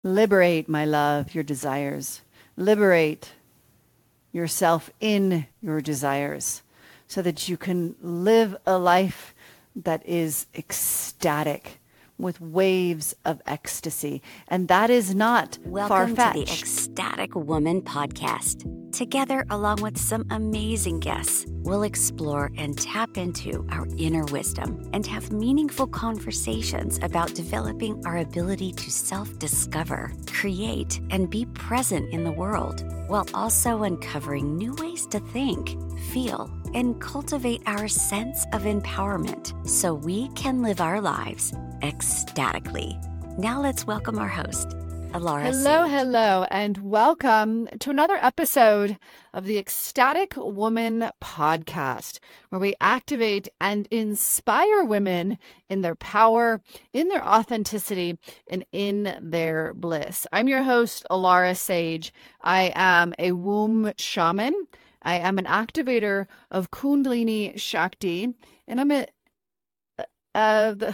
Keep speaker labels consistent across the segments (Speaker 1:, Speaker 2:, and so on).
Speaker 1: Liberate, my love, your desires. Liberate yourself in your desires so that you can live a life that is ecstatic with waves of ecstasy. And that is not
Speaker 2: Welcome to the
Speaker 1: far-fetched.
Speaker 2: Ecstatic Woman Podcast. Together, along with some amazing guests, we'll explore and tap into our inner wisdom and have meaningful conversations about developing our ability to self-discover, create, and be present in the world, while also uncovering new ways to think, feel, and cultivate our sense of empowerment so we can live our lives ecstatically. Now let's welcome our host, Alara
Speaker 1: Hello,
Speaker 2: Sage.
Speaker 1: hello, and welcome to another episode of the Ecstatic Woman Podcast, where we activate and inspire women in their power, in their authenticity, and in their bliss. I'm your host, Alara Sage. I am a womb shaman. I am an activator of Kundalini Shakti, and I'm the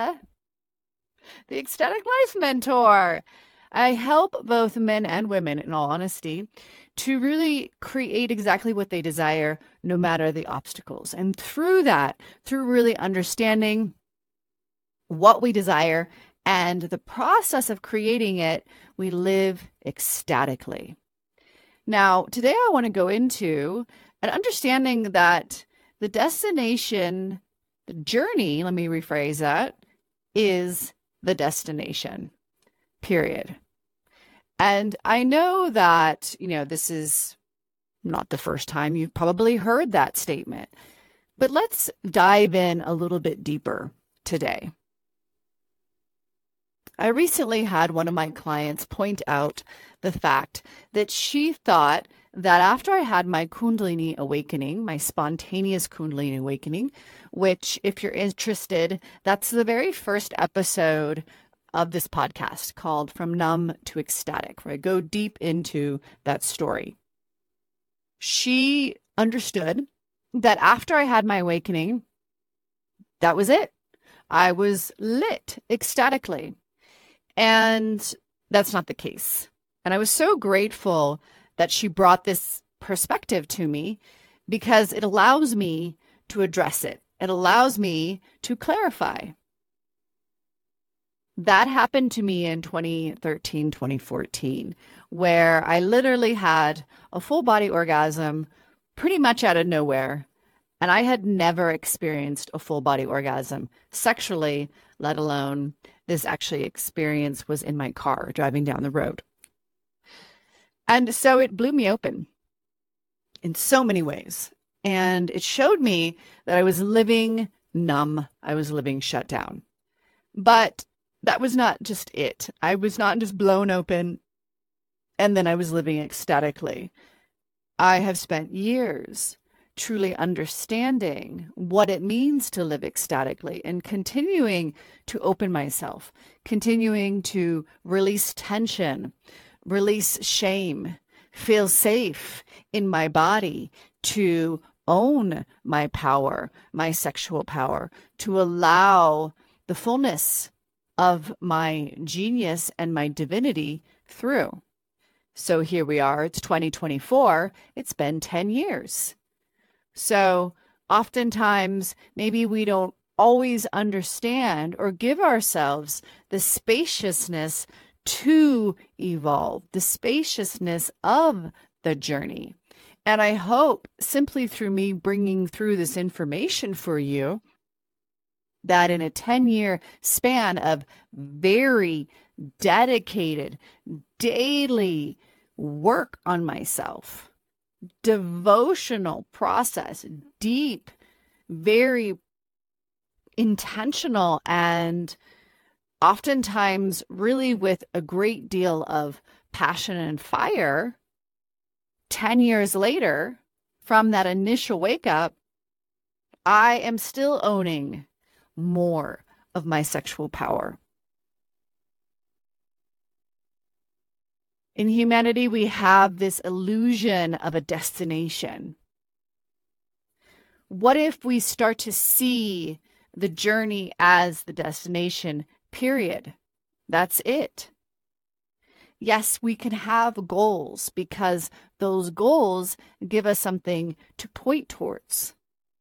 Speaker 1: Ecstatic Life Mentor. I help both men and women, in all honesty, to really create exactly what they desire, no matter the obstacles. And through that, through really understanding what we desire and the process of creating it, we live ecstatically. Now, today I want to go into an understanding that the destination, the journey, let me rephrase that, is the destination, period. And I know that, this is not the first time you've probably heard that statement, but let's dive in a little bit deeper today. I recently had one of my clients point out the fact that she thought that after I had my Kundalini awakening, my spontaneous Kundalini awakening, which, if you're interested, that's the very first episode of this podcast called From Numb to Ecstatic, where I go deep into that story. She understood that after I had my awakening, that was it. I was lit ecstatically. And that's not the case. And I was so grateful that she brought this perspective to me because it allows me to address it. It allows me to clarify. That happened to me in 2013, 2014, where I literally had a full body orgasm pretty much out of nowhere. And I had never experienced a full body orgasm sexually, let alone this actually experience was in my car driving down the road. And so it blew me open in so many ways. And it showed me that I was living numb. I was living shut down. But that was not just it. I was not just blown open and then I was living ecstatically. I have spent years truly understanding what it means to live ecstatically and continuing to open myself, continuing to release tension, release shame, feel safe in my body, to own my power, my sexual power, to allow the fullness of my genius and my divinity through. So here we are, it's 2024, it's been 10 years. So oftentimes, maybe we don't always understand or give ourselves the spaciousness to evolve, the spaciousness of the journey. And I hope simply through me bringing through this information for you, that in a 10-year span of very dedicated daily work on myself, devotional process, deep, very intentional, and oftentimes really with a great deal of passion and fire, 10 years later, from that initial wake up, I am still owning more of my sexual power. In humanity, we have this illusion of a destination. What if we start to see the journey as the destination, period? That's it. Yes, we can have goals because those goals give us something to point towards.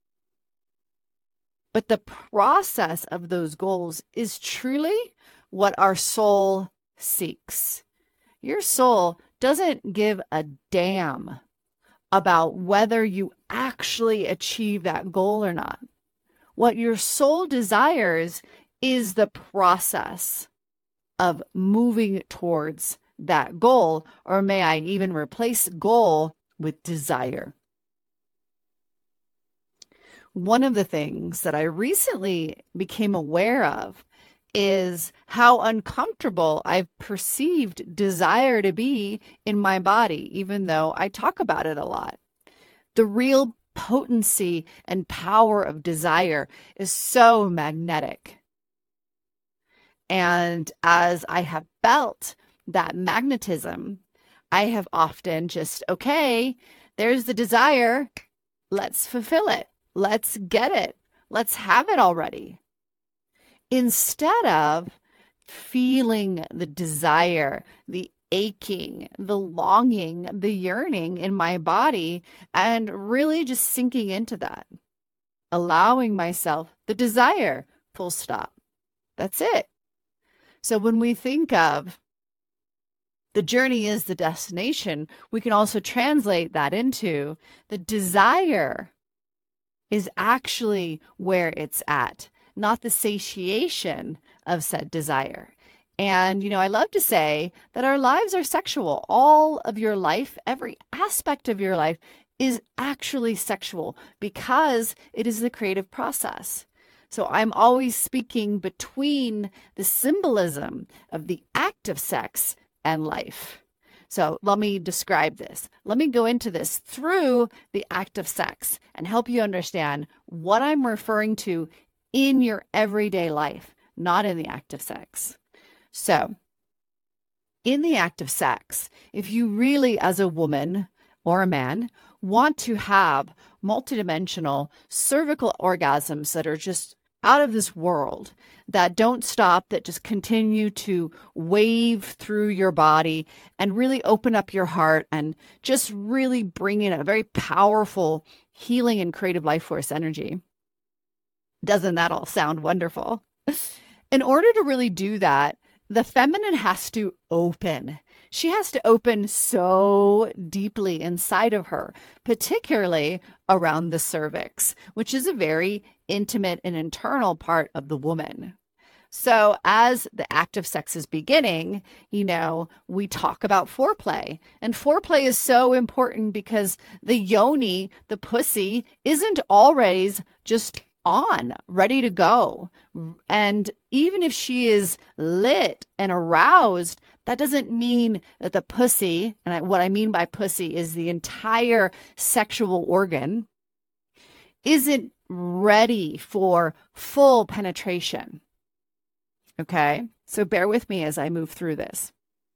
Speaker 1: But the process of those goals is truly what our soul seeks. Your soul doesn't give a damn about whether you actually achieve that goal or not. What your soul desires is the process of moving towards that goal, or may I even replace goal with desire. One of the things that I recently became aware of is how uncomfortable I've perceived desire to be in my body, even though I talk about it a lot. The real potency and power of desire is so magnetic. And as I have felt that magnetism, I have often just, okay, there's the desire. Let's fulfill it. Let's get it. Let's have it already. Instead of feeling the desire, the aching, the longing, the yearning in my body, and really just sinking into that, allowing myself the desire, full stop. That's it. So when we think of the journey is the destination, we can also translate that into the desire is actually where it's at, not the satiation of said desire. And, I love to say that our lives are sexual. All of your life, every aspect of your life is actually sexual because it is the creative process. So I'm always speaking between the symbolism of the act of sex and life. So let me describe this. Let me go into this through the act of sex and help you understand what I'm referring to in your everyday life, not in the act of sex. So in the act of sex, if you really, as a woman or a man, want to have multidimensional cervical orgasms that are just out of this world, that don't stop, that just continue to wave through your body and really open up your heart and just really bring in a very powerful healing and creative life force energy. Doesn't that all sound wonderful? In order to really do that, the feminine has to open. She has to open so deeply inside of her, particularly around the cervix, which is a very intimate and internal part of the woman. So as the act of sex is beginning, we talk about foreplay. And foreplay is so important because the yoni, the pussy, isn't always just on, ready to go. And even if she is lit and aroused, that doesn't mean that the pussy, and what I mean by pussy is the entire sexual organ, isn't ready for full penetration. Okay, so bear with me as I move through this.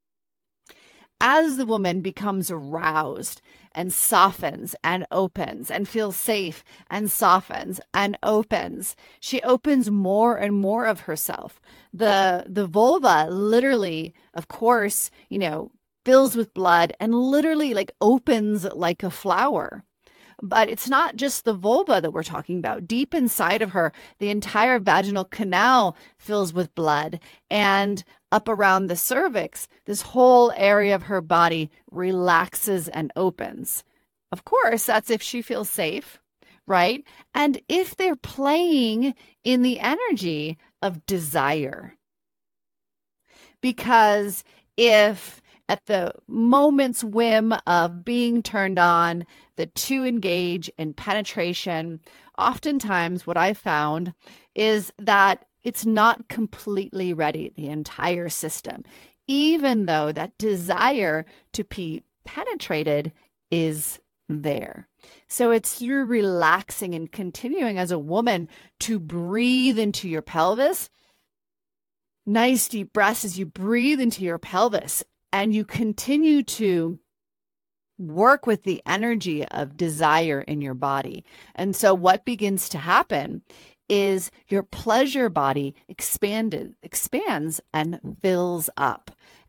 Speaker 1: As the woman becomes aroused and softens and opens and feels safe and softens and opens, she opens more and more of herself. The vulva literally, of course, fills with blood and literally opens like a flower. But it's not just the vulva that we're talking about. Deep inside of her, the entire vaginal canal fills with blood. And up around the cervix, this whole area of her body relaxes and opens. Of course, that's if she feels safe, right? And if they're playing in the energy of desire. Because if at the moment's whim of being turned on, the two engage in penetration, oftentimes what I found is that it's not completely ready, the entire system, even though that desire to be penetrated is there. So it's through relaxing and continuing as a woman to breathe into your pelvis. Nice deep breaths as you breathe into your pelvis and you continue to work with the energy of desire in your body. And so what begins to happen is your pleasure body expands and fills up.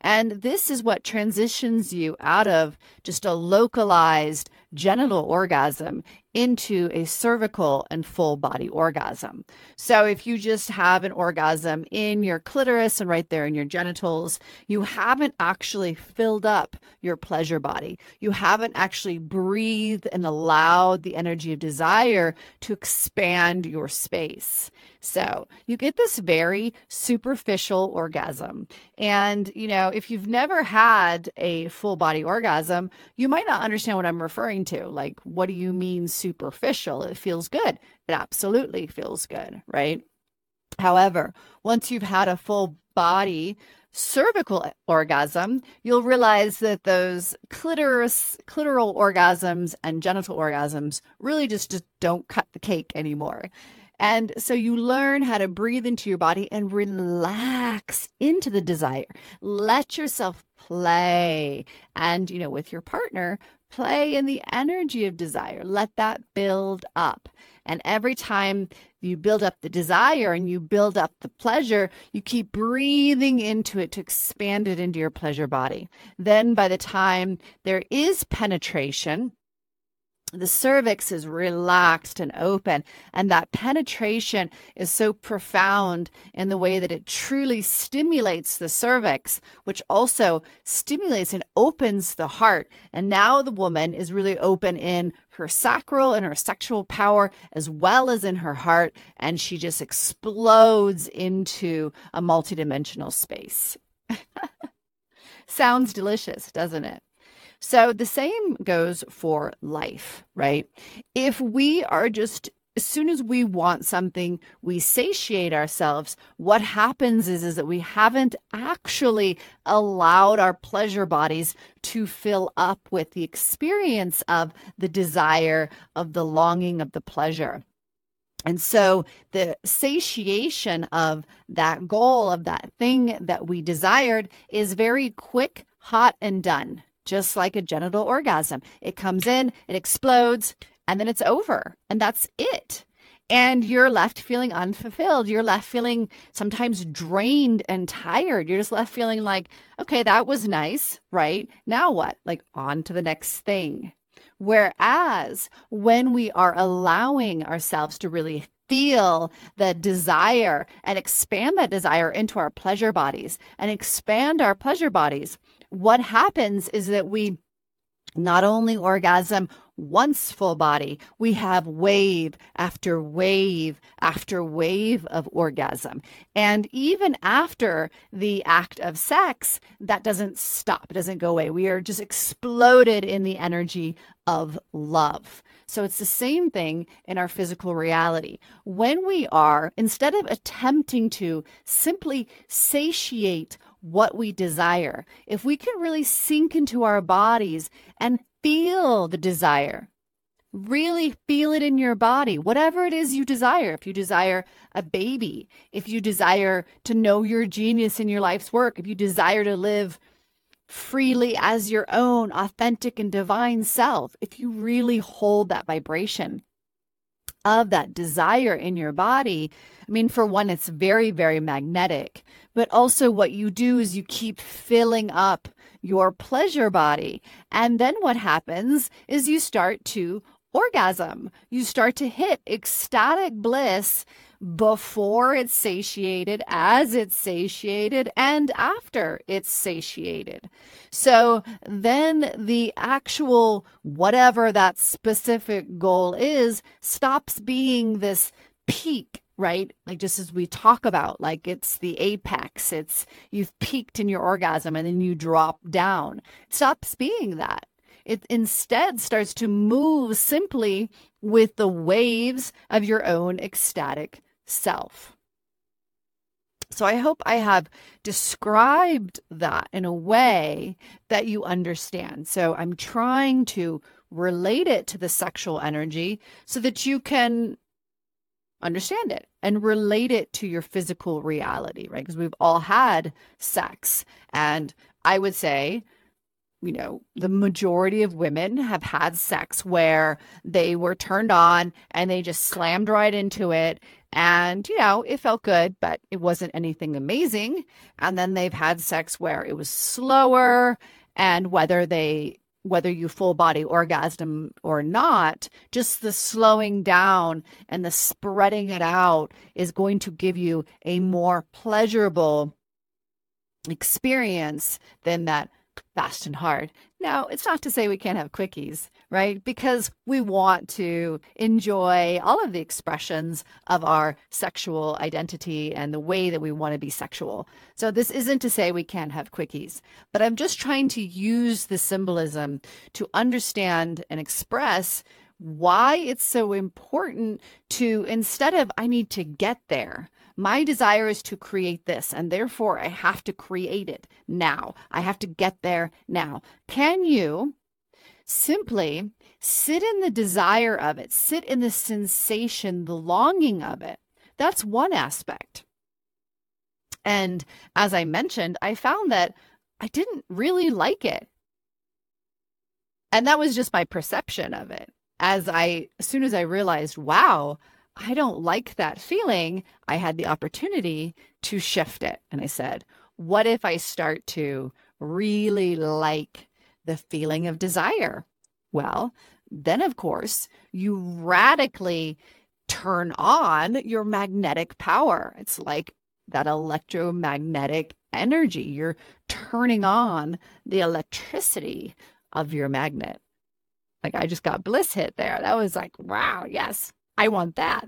Speaker 1: And this is what transitions you out of just a localized genital orgasm into a cervical and full body orgasm. So if you just have an orgasm in your clitoris and right there in your genitals, you haven't actually filled up your pleasure body. You haven't actually breathed and allowed the energy of desire to expand your space. So you get this very superficial orgasm. And, if you've never had a full body orgasm, you might not understand what I'm referring to. Like, what do you mean superficial? It feels good. It absolutely feels good, right? However, once you've had a full body cervical orgasm, you'll realize that those clitoral orgasms and genital orgasms really just don't cut the cake anymore. And so you learn how to breathe into your body and relax into the desire. Let yourself play. And, with your partner, play in the energy of desire. Let that build up. And every time you build up the desire and you build up the pleasure, you keep breathing into it to expand it into your pleasure body. Then by the time there is penetration, the cervix is relaxed and open, and that penetration is so profound in the way that it truly stimulates the cervix, which also stimulates and opens the heart. And now the woman is really open in her sacral and her sexual power, as well as in her heart, and she just explodes into a multidimensional space. Sounds delicious, doesn't it? So the same goes for life, right? If we are just, as soon as we want something, we satiate ourselves, what happens is that we haven't actually allowed our pleasure bodies to fill up with the experience of the desire, of the longing, of the pleasure. And so the satiation of that goal, of that thing that we desired, is very quick, hot, and done. Just like a genital orgasm. It comes in, it explodes, and then it's over. And that's it. And you're left feeling unfulfilled. You're left feeling sometimes drained and tired. You're just left feeling like, okay, that was nice, right? Now what? Like, on to the next thing. Whereas when we are allowing ourselves to really feel the desire and expand that desire into our pleasure bodies and expand our pleasure bodies, what happens is that we not only orgasm once full body, we have wave after wave after wave of orgasm. And even after the act of sex, that doesn't stop. It doesn't go away. We are just exploded in the energy of love. So it's the same thing in our physical reality. When we are, instead of attempting to simply satiate what we desire, if we can really sink into our bodies and feel the desire, really feel it in your body, whatever it is you desire. If you desire a baby, if you desire to know your genius in your life's work, if you desire to live freely as your own authentic and divine self, if you really hold that vibration of that desire in your body, for one, it's very, very magnetic, but also what you do is you keep filling up your pleasure body. And then what happens is you start to orgasm. You start to hit ecstatic bliss before it's satiated, as it's satiated, and after it's satiated. So then the actual, whatever that specific goal is, stops being this peak, right? Like, just as we talk about, like, it's the apex, you've peaked in your orgasm and then you drop down. It stops being that. It instead starts to move simply with the waves of your own ecstatic self. So I hope I have described that in a way that you understand. So I'm trying to relate it to the sexual energy so that you can understand it and relate it to your physical reality, right? Because we've all had sex. And I would say the majority of women have had sex where they were turned on and they just slammed right into it. And, it felt good, but it wasn't anything amazing. And then they've had sex where it was slower, and whether you full body orgasm or not, just the slowing down and the spreading it out is going to give you a more pleasurable experience than that fast and hard. Now, it's not to say we can't have quickies, right? Because we want to enjoy all of the expressions of our sexual identity and the way that we want to be sexual. So this isn't to say we can't have quickies, but I'm just trying to use the symbolism to understand and express why it's so important to, instead of I need to get there, my desire is to create this, and therefore I have to create it now. I have to get there now. Can you simply sit in the desire of it, sit in the sensation, the longing of it? That's one aspect. And as I mentioned, I found that I didn't really like it. And that was just my perception of it. As soon as I realized, wow, I don't like that feeling, I had the opportunity to shift it. And I said, what if I start to really like the feeling of desire? Well, then of course, you radically turn on your magnetic power. It's like that electromagnetic energy. You're turning on the electricity of your magnet. Like I just got bliss hit there. That was like, wow, yes. I want that.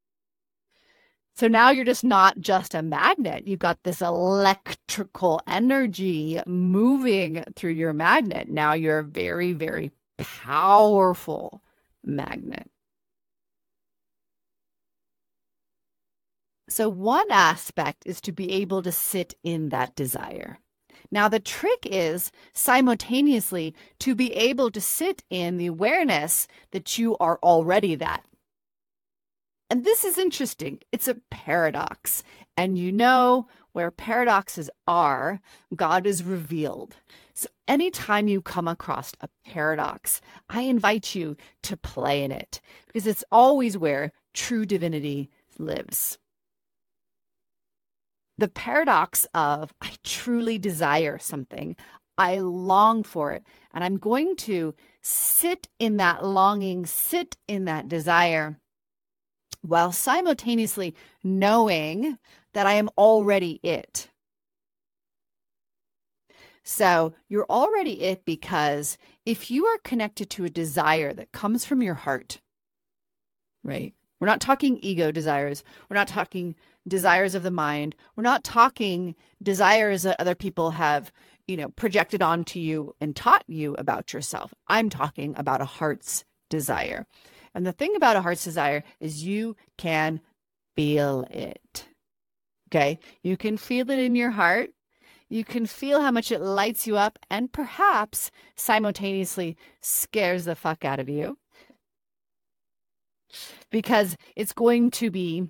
Speaker 1: So now you're just not just a magnet. You've got this electrical energy moving through your magnet. Now you're a very, very powerful magnet. So one aspect is to be able to sit in that desire. Now, the trick is simultaneously to be able to sit in the awareness that you are already that. And this is interesting. It's a paradox. And where paradoxes are, God is revealed. So anytime you come across a paradox, I invite you to play in it because it's always where true divinity lives. The paradox of I truly desire something, I long for it, and I'm going to sit in that longing, sit in that desire, while simultaneously knowing that I am already it. So you're already it because if you are connected to a desire that comes from your heart, right? We're not talking ego desires. We're not talking desires of the mind. We're not talking desires that other people have, projected onto you and taught you about yourself. I'm talking about a heart's desire. And the thing about a heart's desire is you can feel it. Okay? You can feel it in your heart. You can feel how much it lights you up and perhaps simultaneously scares the fuck out of you. Because it's going to be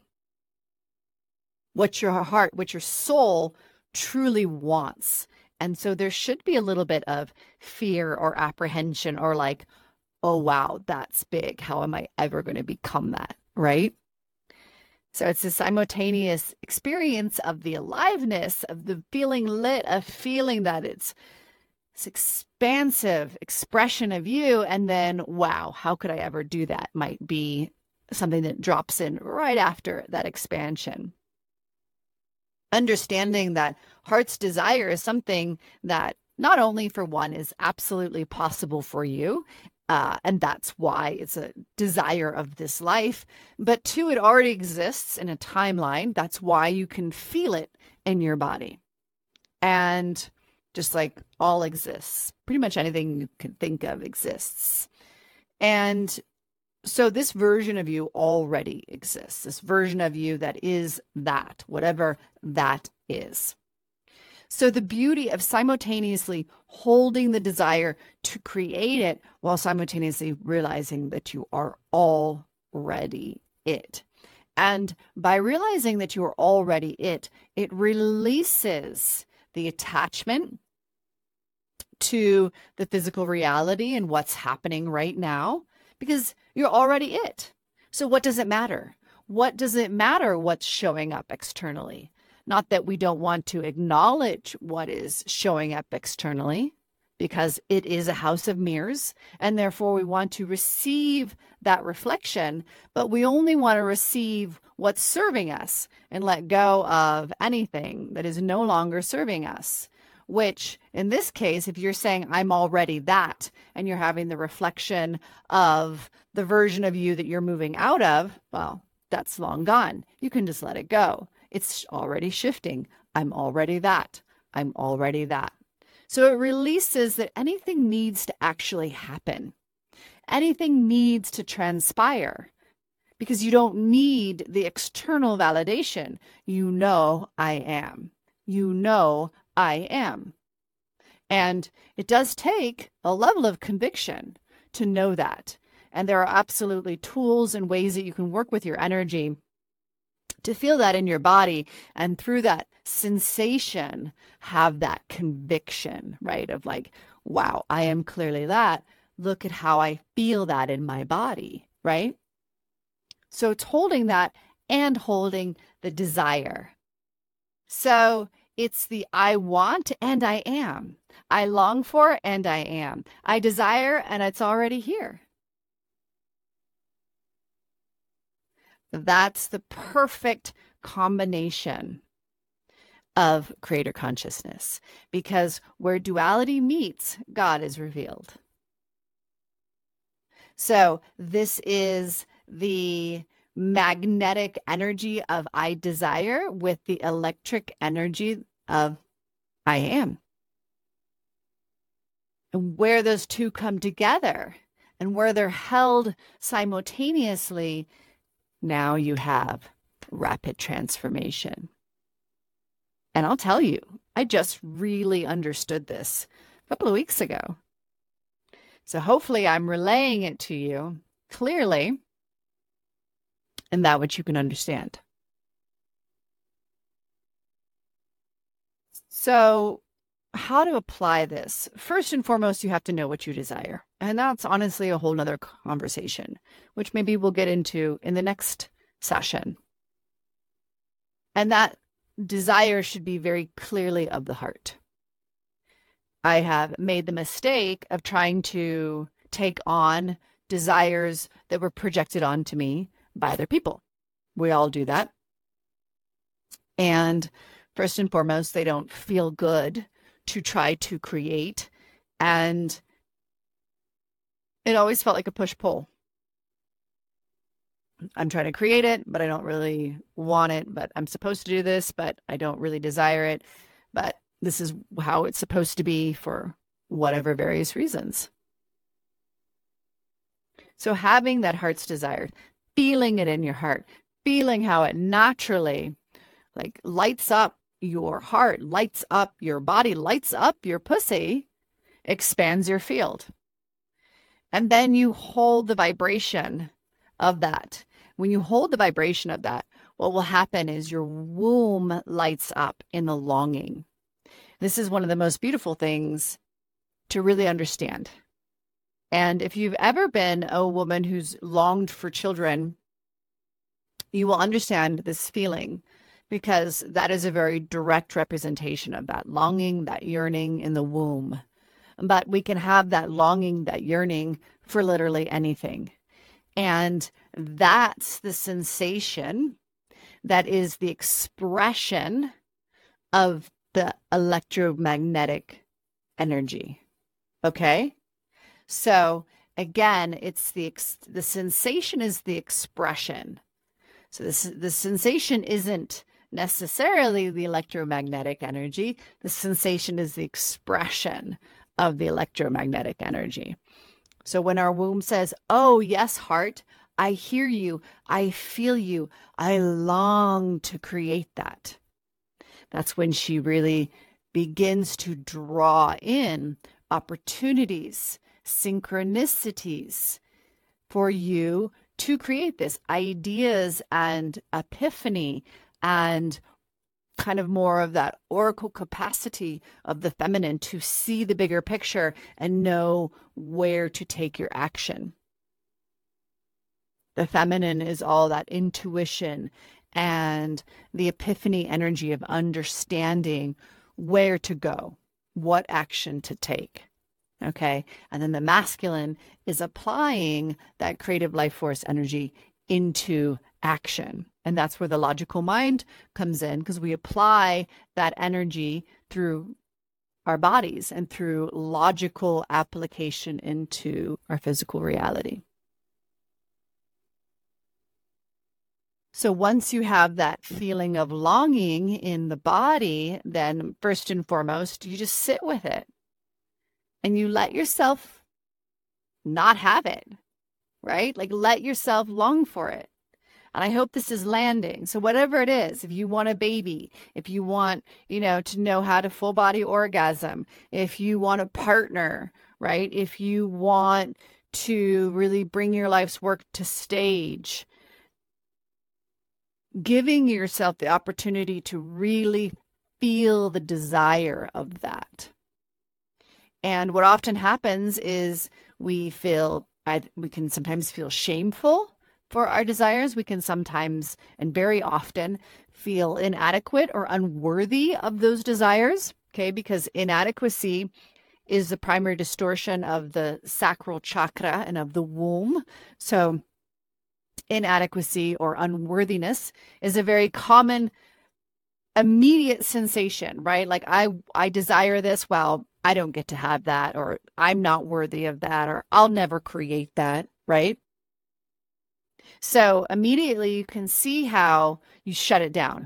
Speaker 1: what your heart, what your soul truly wants. And so there should be a little bit of fear or apprehension or like, oh, wow, that's big. How am I ever going to become that? Right? So it's a simultaneous experience of the aliveness, of the feeling lit, of feeling that it's this expansive expression of you. And then, wow, how could I ever do that? Might be something that drops in right after that expansion. Understanding that heart's desire is something that not only for one is absolutely possible for you, and that's why it's a desire of this life, but two, it already exists in a timeline. That's why you can feel it in your body. And just like all exists, pretty much anything you can think of exists. And so this version of you already exists, this version of you that is that, whatever that is. So the beauty of simultaneously holding the desire to create it while simultaneously realizing that you are already it. And by realizing that you are already it, it releases the attachment to the physical reality and what's happening right now, because you're already it. So what does it matter? What does it matter what's showing up externally? Not that we don't want to acknowledge what is showing up externally, because it is a house of mirrors, and therefore we want to receive that reflection, but we only want to receive what's serving us and let go of anything that is no longer serving us. Which, in this case, if you're saying, I'm already that, and you're having the reflection of the version of you that you're moving out of, well, that's long gone. You can just let it go. It's already shifting. I'm already that. I'm already that. So it releases that anything needs to actually happen. Anything needs to transpire, because you don't need the external validation. You know I am. You know I am. And it does take a level of conviction to know that. And there are absolutely tools and ways that you can work with your energy to feel that in your body, and through that sensation, have that conviction, right? Of like, wow, I am clearly that. Look at how I feel that in my body, right? So it's holding that and holding the desire. So it's the I want and I am. I long for and I am. I desire and it's already here. That's the perfect combination of creator consciousness, because where duality meets, God is revealed. So this is the magnetic energy of I desire with the electric energy of I am. And where those two come together and where they're held simultaneously, now you have rapid transformation. And I'll tell you, I just really understood this a couple of weeks ago. So hopefully I'm relaying it to you clearly and that which you can understand. So how to apply this? First and foremost, you have to know what you desire. And that's honestly a whole nother conversation, which maybe we'll get into in the next session. And that desire should be very clearly of the heart. I have made the mistake of trying to take on desires that were projected onto me by other people. We all do that. And first and foremost, they don't feel good to try to create. And it always felt like a push-pull. I'm trying to create it, but I don't really want it, but I'm supposed to do this, but I don't really desire it. But this is how it's supposed to be for whatever various reasons. So having that heart's desire, feeling it in your heart, feeling how it naturally like lights up your heart, lights up your body, lights up your pussy, expands your field. And then you hold the vibration of that. When you hold the vibration of that, what will happen is your womb lights up in the longing. This is one of the most beautiful things to really understand. And if you've ever been a woman who's longed for children, you will understand this feeling, because that is a very direct representation of that longing, that yearning in the womb. But we can have that longing, that yearning for literally anything. And that's the sensation that is the expression of the electromagnetic energy. Okay? So again, it's the sensation is the expression. So the sensation isn't necessarily the electromagnetic energy. The sensation is the expression of the electromagnetic energy. So when our womb says, oh, yes, heart, I hear you, I feel you, I long to create that. That's when she really begins to draw in opportunities, synchronicities for you to create this, ideas and epiphany and kind of more of that oracle capacity of the feminine to see the bigger picture and know where to take your action. The feminine is all that intuition and the epiphany energy of understanding where to go, what action to take. Okay. And then the masculine is applying that creative life force energy into action. And that's where the logical mind comes in, because we apply that energy through our bodies and through logical application into our physical reality. So once you have that feeling of longing in the body, then first and foremost, you just sit with it and you let yourself not have it, right? Like let yourself long for it. And I hope this is landing. So whatever it is, if you want a baby, if you want, to know how to full body orgasm, if you want a partner, right? If you want to really bring your life's work to stage, giving yourself the opportunity to really feel the desire of that. And what often happens is we can sometimes feel shameful for our desires. We can sometimes, and very often, feel inadequate or unworthy of those desires, okay? Because inadequacy is the primary distortion of the sacral chakra and of the womb. So inadequacy or unworthiness is a very common immediate sensation, right? Like I desire this, well, I don't get to have that, or I'm not worthy of that, or I'll never create that, right? So immediately you can see how you shut it down.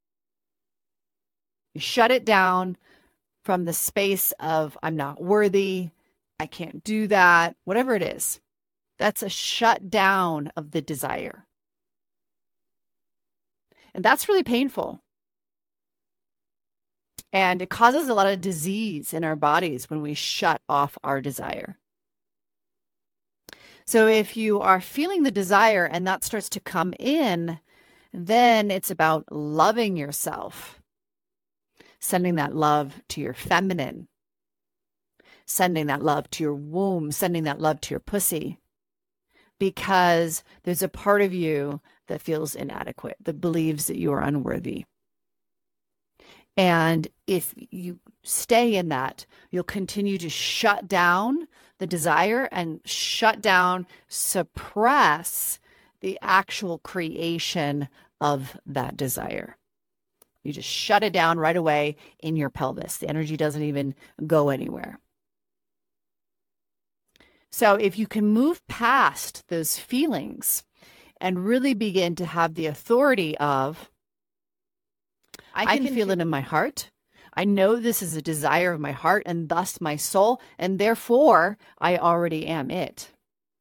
Speaker 1: You shut it down from the space of I'm not worthy, I can't do that, whatever it is. That's a shut down of the desire. And that's really painful. And it causes a lot of disease in our bodies when we shut off our desire. So if you are feeling the desire and that starts to come in, then it's about loving yourself, sending that love to your feminine, sending that love to your womb, sending that love to your pussy, because there's a part of you that feels inadequate, that believes that you are unworthy. And if you stay in that, you'll continue to shut down the desire and shut down, suppress the actual creation of that desire. You just shut it down right away in your pelvis. The energy doesn't even go anywhere. So if you can move past those feelings and really begin to have the authority of, I can feel it in my heart. I know this is a desire of my heart and thus my soul, and therefore I already am it.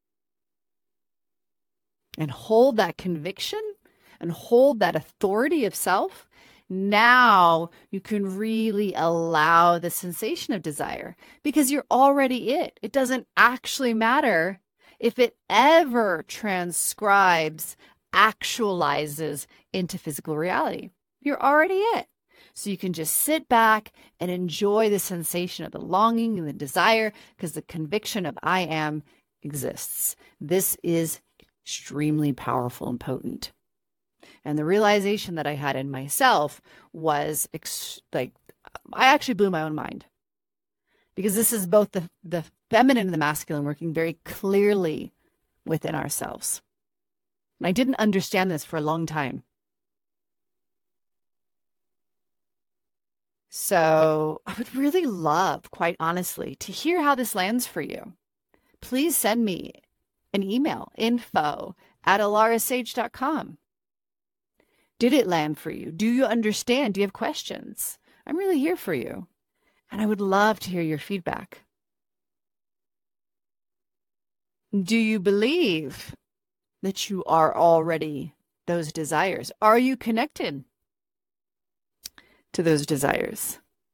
Speaker 1: And hold that conviction and hold that authority of self. Now you can really allow the sensation of desire because you're already it. It doesn't actually matter if it ever transcribes, actualizes into physical reality. You're already it. So you can just sit back and enjoy the sensation of the longing and the desire because the conviction of I am exists. This is extremely powerful and potent. And the realization that I had in myself was I actually blew my own mind, because this is both the feminine and the masculine working very clearly within ourselves. And I didn't understand this for a long time. So I would really love, quite honestly, to hear how this lands for you. Please send me an email, info@alarasage.com. Did it land for you? Do you understand? Do you have questions? I'm really here for you. And I would love to hear your feedback. Do you believe that you are already those desires? Are you connected to those desires?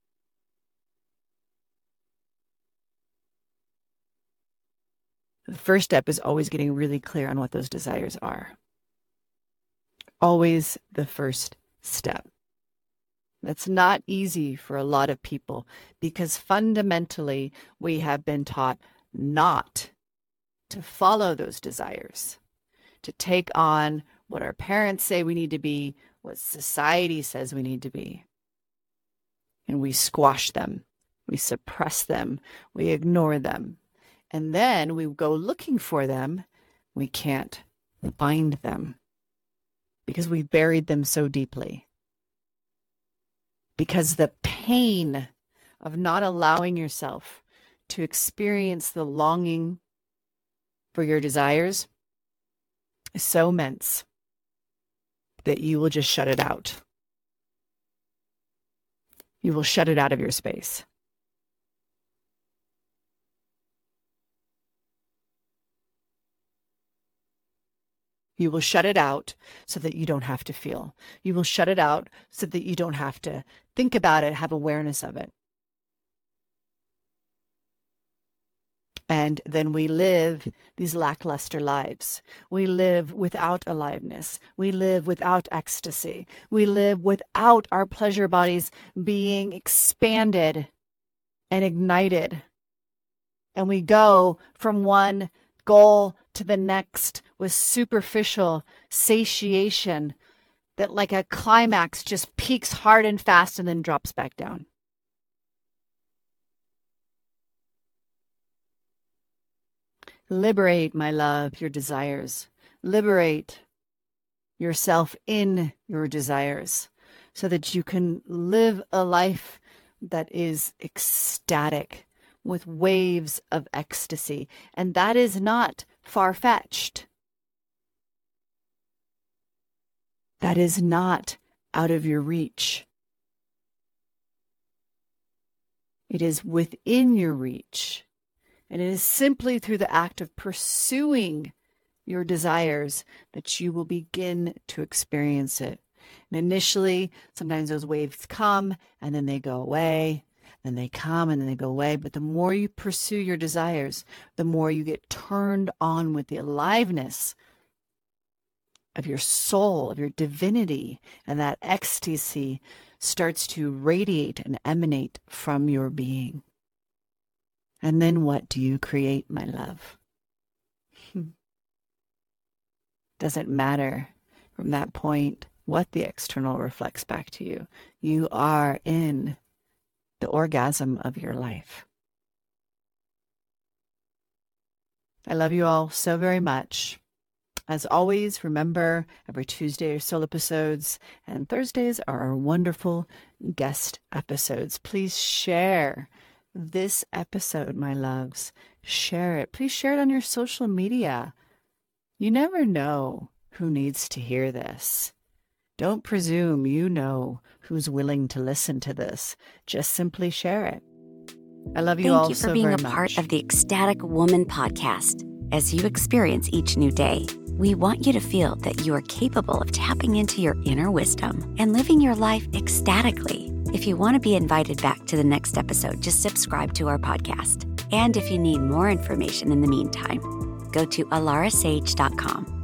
Speaker 1: The first step is always getting really clear on what those desires are. Always the first step. That's not easy for a lot of people because fundamentally we have been taught not to follow those desires, to take on what our parents say we need to be, what society says we need to be. And we squash them, we suppress them, we ignore them. And then we go looking for them, we can't find them because we buried them so deeply. Because the pain of not allowing yourself to experience the longing for your desires is so immense that you will just shut it out. You will shut it out of your space. You will shut it out so that you don't have to feel. You will shut it out so that you don't have to think about it, have awareness of it. And then we live these lackluster lives. We live without aliveness. We live without ecstasy. We live without our pleasure bodies being expanded and ignited. And we go from one goal to the next with superficial satiation that like a climax just peaks hard and fast and then drops back down. Liberate, my love, your desires. Liberate yourself in your desires so that you can live a life that is ecstatic with waves of ecstasy. And that is not far-fetched. That is not out of your reach. It is within your reach. And it is simply through the act of pursuing your desires that you will begin to experience it. And initially, sometimes those waves come and then they go away. Then they come and then they go away. But the more you pursue your desires, the more you get turned on with the aliveness of your soul, of your divinity. And that ecstasy starts to radiate and emanate from your being. And then what do you create, my love? Doesn't matter from that point what the external reflects back to you. You are in the orgasm of your life. I love you all so very much. As always, remember every Tuesday are soul episodes and Thursdays are our wonderful guest episodes. Please share this episode, my loves. Share it. Please share it on your social media. You never know who needs to hear this. Don't presume you know who's willing to listen to this. Just simply share it. I love you all so very much.
Speaker 2: Thank you for being a part of the Ecstatic Woman podcast. As you experience each new day, we want you to feel that you are capable of tapping into your inner wisdom and living your life ecstatically. If you want to be invited back to the next episode, just subscribe to our podcast. And if you need more information in the meantime, go to alarasage.com.